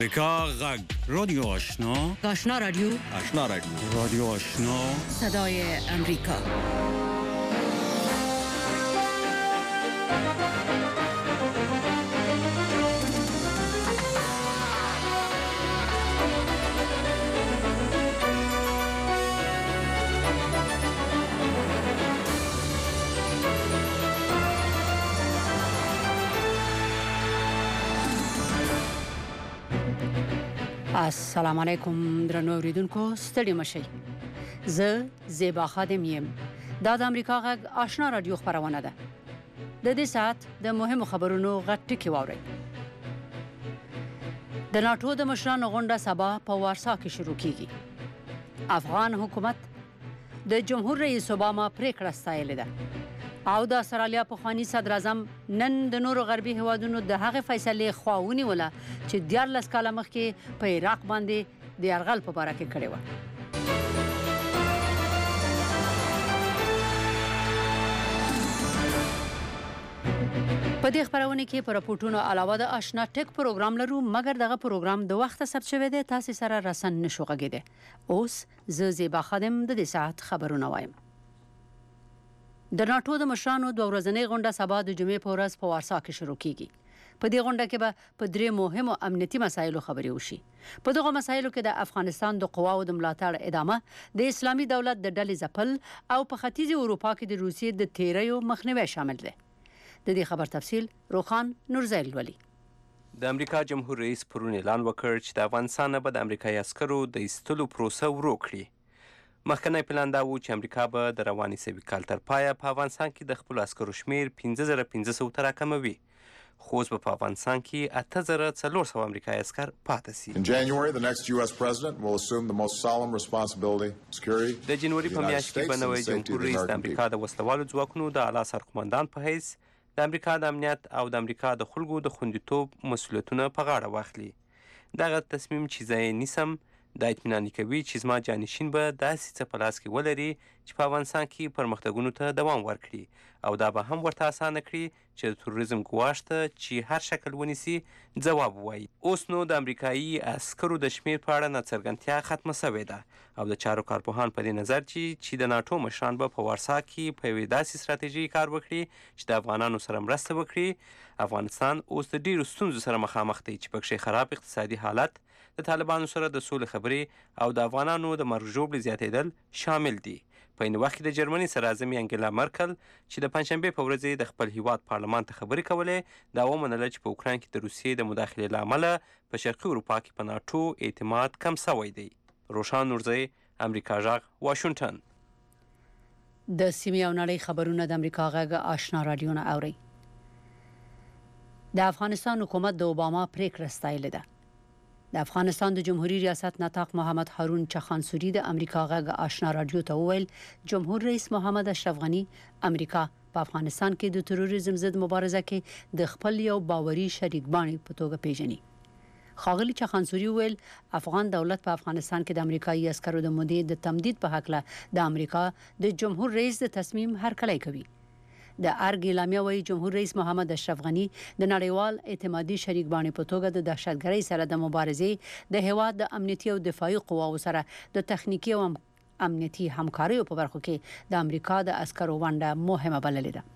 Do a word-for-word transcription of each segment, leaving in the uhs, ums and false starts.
امریکا غږ رادیو آشنا آشنا رادیو آشنا رادیو رادیو آشنا صدای امریکا. السلام علیکم درنو اوریدونکو، ستړي مشئ. زه زیبا خادم یم. دا د امریکا غږ آشنا رادیو خبرونه ده. د دې ساعت د مهمو خبرونو غټ ټکی واورئ. د ناټو د مشرانو غونډه سبا په وارسا کې شروع کیږي. افغان حکومت د جمهور رئیس اوباما پریکړه ستایلې ده او د استرالیا پخوانی صدر اعظم نن د نورو غربي هیوادونو د هغې فیصلې خوا ونیوله چې دیارلس کاله مخکې په عراق باندې د یرغل په باره کې کړې وه. په دې خبرونه کې په راپورټونو علاوه د آشنا ټک پروګرام لرو، مګر دغه پروګرام د وخت ثبت شوی دی، تاسو سره رسن نشو غږیدی. اوس زه زیبا خادم د دې ساعت خبرونه وایم. د ناټو د مشرانو دوه ورځنۍ غونډه سبا د جمعې په ورځ په وارسا کې شروع کیږي. په دې غونډه کې به په درې مهمو امنیتي مسایلو خبرې وشي. په دغه مسایلو کې د افغانستان د قواو د ملاتړ ادامه، د اسلامي دولت د ډلې ځپل او په ختیځې اروپا کې د روسیې د تیریو مخنیوی شامل دی. د دې خبر تفصیل روخان نورزیل ولي. د امریکا جمهور رئیس پرون اعلان وکړ چې د افغانستان نه به د امریکایي عسکرو د ایستلو پروسه ورو کړي. مخکنی پلان دا و چې امریکا به د رواني سوي کال تر پایه په افغانستان کې د خپلو عسکرو شمیر پنځه زره پنځه سوه ته راکموي، خو اوس به په افغانستان کې اته زره څلور سوه امریکایي عسکر پاتې سي. In January, the next U S president will assume the most solemn responsibility, security. د جنوري په میاشت کې به نوی جمهور رئیس د امریکا د وسلوالو ځواکونو د اعلی سرقمندان په حیث د امریکا د امنیت او د امریکا د خلکو د خوندیتوب مسؤلیتونه په غاړه واخلي. دغه تصمیم چې زه یې نیسم دا اطمینان کوي چې زما جانشین به داسې څه په لاس کې ولري چې په افغانستان کې پرمختګونو ته دوام ورکړي او دا به هم ورته اسانه کړي چې د تروریزم ګواښ ته چې هر شکل ونیسي ځواب ووایي. اوس نو د امریکایي عسکرو د شمیر په اړه ناڅرګندتیا ختمه سوې ده او د چارو کارپوهان په دې نظر چې چې د ناټو مشران به په وارسا کې په یوې داسې ستراتیژۍ کار وکړي چې د افغانانو سره مرسته وکړي. افغانستان اوس د ډیرو ستونزو سره مخامخ دی چې پکښې خراب اقتصادي حالت، د طالبانو سره د سولې خبرې او د افغانانو د مرګ ژوبلې زیاتېدل شامل دي. په این وخت کې د جرمني صدراعظم انګلا مرکل چې د پنجشنبې په ورځ د خپل هیواد پارلمان ته خبرې کولې، دا ومنله چې په اوکراین کې د روسیې د مداخلې له امله په شرقي اروپا کې په ناټو اعتماد کم سوی دی. روشان نورزی، امریکا غږ، واشنګټن. د سیمې او نړۍ خبرونه د امریکا غږ آشنا رادیو نه اورئ. د افغانستان حکومت د اوباما پریکړه ستایلې ده. د افغانستان د جمهوریت ریاست ناطق محمد هارون چخانسوري د امریکا غږ آشنا رادیو ته وویل جمهور رئیس محمد اشرف غنی امریکا په افغانستان کې د تروریزم ضد مبارزه کې د خپل یو باوري شریک باندې په توګه پیژني. ښاغلي چخانسوري وویل افغان دولت په افغانستان کې د امریکایي عسکرو د مودې د تمدید په هکله د امریکا د جمهور رئیس د تصمیم هرکلی کوي. د ارګ اعلامیه وايي جمهور رئیس محمد اشرف غنی د نړیوال اعتمادي شریک باندې په توګه د دهشتګرۍ سره د مبارزې د هیواد د امنیتي او دفاعي قواو سره د تخنیکی او امنیتي همکاریو په برخو کې د امریکا د عسکرو ونډه مهمه بللې ده.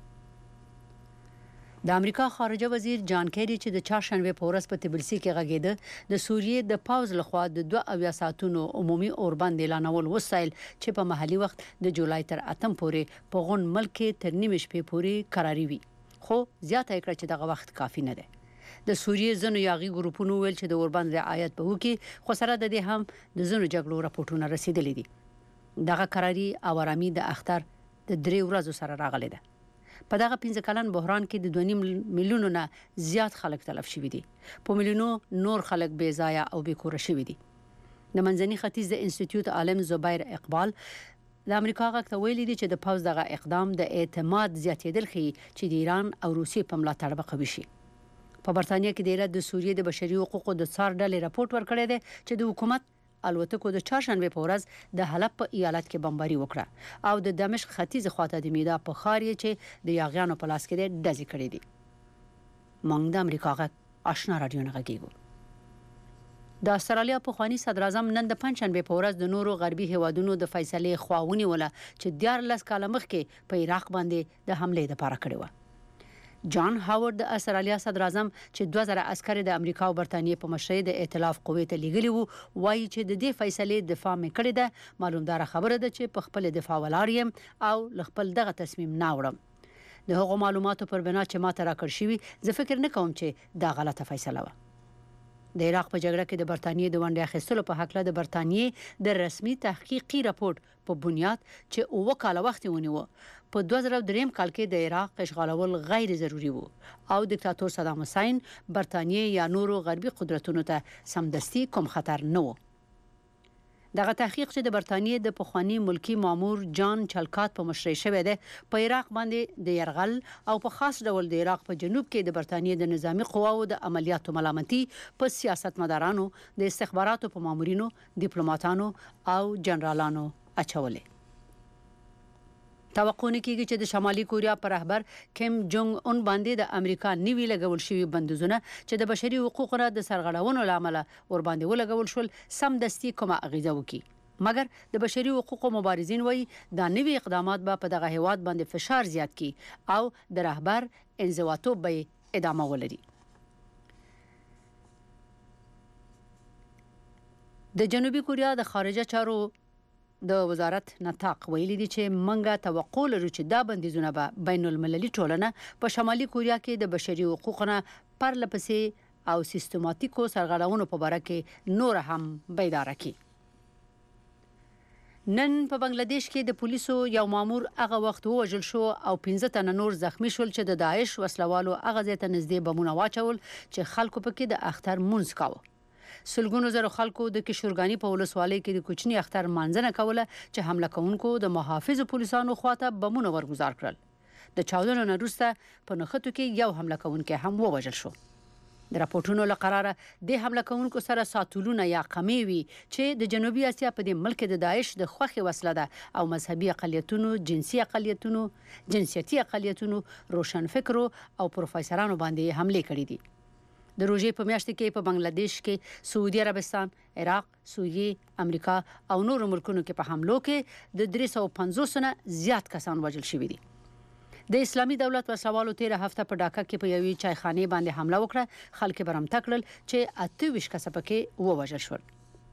د امریکا خارجه وزیر جان کیری چې د چهارشنبه په ورځ په تبلیسي کې غږیده د سوریې د پاوز لخوا د دوه اویا ساعتونو عمومي اوربند اعلانول وسایل چې په محلي وخت د جولای تر اتم پورې په غون ملک کې تر نیمه شپې پورې قراري وي، خو زیاته کړه چې دغه وخت کافي نه ده. د سوریې ځینو یاغي ګروپونو ویل چې د اوربند رعایت به وکړي، خو سره د دې هم د ځینو جګړو راپورټونه رسیدلي دي. دغه قراري او آرامي د اختر د درې ورځو سره راغلي ده. په دغه پنځه کلن بحران کې د دوه نیم میلیونو نه زیات خلک تلف شوي دي، په میلیونو نور خلک بې ځایه او بې کوره شوي دي. د منځني ختیځ د انسټیټیوټ عالم زبیر اقبال د امریکا غږ ته ویلي دي چې د پوځ دغه اقدام د اعتماد زیاتېدل ښیي چې د ایران او روسیې په ملاتړ به قوي شي. په برتانیا کې د ایران د سوریې د بشري حقوقو د څار ډلې راپورټ ورکړی دی چې د حکومت الوتکو د چهارشنبه په ورځ د حلب په ایالت کې بمباري وکړه او د دمشق ختیځ خواته د میدا په ښار چې د یاغیانو په لاس کې ډزې کړې دي. موږ د امریکا غږ آشنا رادیو نه غږیږو. د استرالیا پخوانی صدر اعظم نن د پنځشنبه په ورځ د نورو غربي هیوادونو د فیصلې خواونی ولا چې دیارلس کاله مخکې په عراق باندې د حمله لپاره کړې و. جان هاورد د استرالیا صدر اعظم چې دوه زره عسکر د امریکا او برتانیې په مشرۍ د ائتلاف قوې ته لیږلي وو وایي چې د دې فیصلې دفاع مې کړې ده. معلومدار خبره ده چې په خپل دفاع ولاړ یم او خپل دغه تصمیم نه وړم. د هغو معلوماتو پر بنا چې ماته راکړ شوي زه فکر نه کوم چې دا غلطه فیصله و. د عراق په جګړه کې د برتانیې د ونډې اخیستلو په حق له د برتانیې د رسمي تحقیقي راپور په بنیاد چې اوه کاله وخت ونیو په دوه زره درې کال کې د عراق اشغالول غیر ضروری وو او دیکتاتور صدام حسین برتانیې یا نورو غربي قدرتونو ته سمدستي کوم خطر نه و. دغه تحقیق چې د برتانیې د پخوانی ملکی مامور جان چلکات په مشرۍ شوی دی په عراق باندې د يرغل او په خاص ډول د عراق په جنوب کې د برتانیې د نظامی قواو د عملیاتو ملامتي په سیاستمدارانو د استخباراتو په مامورینو ډیپلوماټانو او جنرالانو اچولې. توقع نه کیږي چې د شمالي کوریا پر رهبر کیم جونګ اون باندې د امریکا نیوی لګول شوی بندیزونه چې د بشري حقوقو د سرغړونو لامل ور باندې ولګول شول سم دستي کومه اغیزه وکړي. مګر د بشري حقوقو مبارزین وایي دا نوي اقدامات به په دغه هیواد باندې فشار زیات کړي او د رهبر انزواتوب به ادامه ولري. د جنوبي کوریا د خارجه چارو د وزارت نطاق ویلي دي چې منګه توقع لرو چې دا بندیزونه به بین المللي ټولنه په شمالي کوریا کې د بشري حقوقو پرلپسې او سیستماتیکو سرغړونو په اړه کې نور هم بیدار کړي. نن په بنگلاديش کې د پولیسو یو مامور هغه وخت وژل شو او پنځه تنه نور زخمی شول چې د داعش وسلوالو هغه ځای ته نږدې بمونه واچول چې خلکو پکې د اختر مونږ کاوه. سلګونو زره خلکو د کشورګانی په ولسوالۍ کې د کوچني اختر مانځنه کوله چې حمله کوونکو د محافظ پولیسانو خواته بمونه ورګزار کړل. د چاودنو نه وروسته په نخښتو کې یو حمله کوونکی هم ووژل شو. د راپورټونو له قراره د حمله کوونکو سره ساتولونه یا قمې وي چې د جنوبي اسیا په دې ملک د داعش د خوخي وسله ده او مذهبي اقلیتونو، جنسي اقلیتونو، جنسيتي اقلیتونو، روشنفکرو او پروفیسورانو باندې حمله کړې دي. د روزي په میاشت کې په بنگلاديش کې سعودي عربستان، عراق، سوریه، امریکا او نورو ملکونو کې په حملو کې د درې سوه پنځوس نه زیات کسان وژل شوي دي. د اسلامي دولت وسلوالو تیر هفته په ډاکا کې په یوې چایخانه باندې حمله وکړه. خلک برمته کړل چې اته ویشت کسه پکې ووژل شول.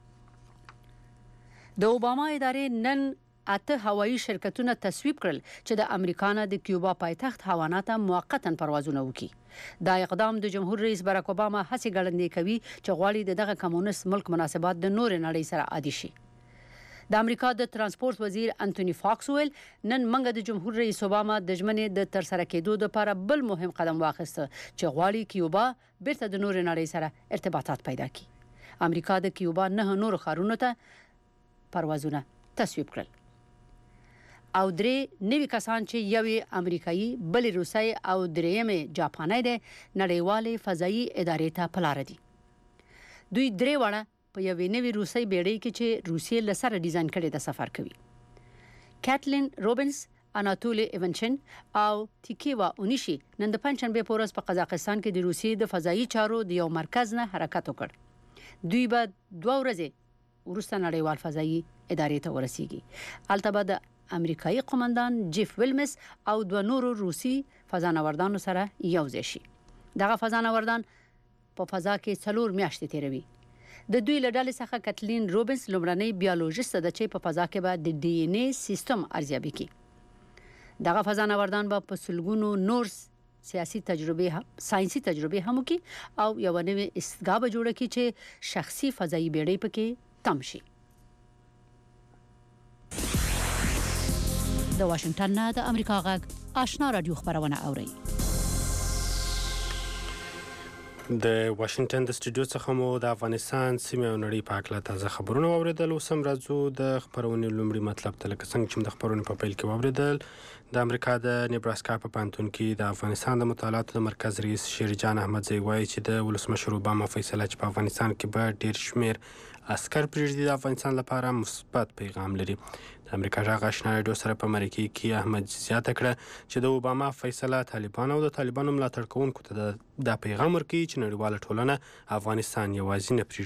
د اوباما ادارې نن اته هوایي شرکتونه تصویب کړل چې د امریکا نه د کیوبا پایتخت هاوانا ته موقتا پروازونه وکړي. دا اقدام د جمهور رئیس باراک اوباما هڅې ګړندې کوي چې غواړي د دغه کمونست ملک مناسبات د نور نړۍ سره عادي شي. د امریکا د ترانسپورت وزیر انټونی فاکس ویل نن منګه د جمهور رئیس اوباما د ژمنې د تر سره کېدو لپاره بل مهم قدم واخیسته چې غواړي کیوبا بیرته د نور نړۍ سره ارتباطات پیدا کړي. امریکا د کیوبا نه نور ښارونو ته پروازونه تصویب کړل او درې نوي کسان چې یوې امریکایي، بلې روسي او درېیمې جاپانۍ ده نړیوالې فضایي ادارې ته په لاره دي. دوی درې واړه په یوې نوې روسي بیړۍ کې چې روسیې له سره ډیزاین کړې ده سفر کوي. کیټلین روبنس، اناتولي ایونچن او تیکیوا اونیشي نن د پنځشنبه په ورځ په قزاقستان کې د روسیې د فضایي چارو د یو مرکز نه حرکت وکړ. دوی به دوه ورځې وروسته نړیوال فضایي ادارې ته ورسیږي. هلته به د امریکایي قومندان جیف ویلمس او دوه نورو روسي فضانوردانو سره یو ځای شي. دغه فضانوردان په فضا کې څلور میاشتې تیروي. د دوی له ډلې څخه کټلین روبنس لومړنۍ بیولوژیست ده چې په فضا کې به د ډي ان اے سیستم ارزیابي کوي. دغه فضانوردان به په سلګونو نور سیاسي تجربه هم ساينسي تجربه هم کوي او یو نوې استګا به جوړه کړي چې شخصي فضایي بیړۍ پکې تم شي. د واشنگټن نه د امریکا غږ آشنا رادیو خبرونه اوري. د واشنگټن د سټوډیو څخه مو د افغانستان سیمه او نړۍ په اړه تازه خبرونه اوریدل. اوس هم راځو د خبرونې لومړی مطلب ته. لکه څنګه چې د خبرونې په پیل کې اوریدل، د امریکا د نیبراسکا په پانتون کې د افغانستان د مطالعاتو د مرکز رئیس شیرجان احمدزی وایي چې د ولسمشر اوباما فیصله چې په افغانستان کې به ډیر شمیر عسكر پرېږدي د افغانستان لپاره مثبت پیغام لري. د امریکا غږ آشنا رادیو سره په مرکه کې احمد زیاته کړه چې د اوباما فیصله طالبان او د طالبانو ملاتړ کوونکو ته دا پیغام ورکوي چې نړیواله ټولنه افغانستان یوازې نه پرېږدي.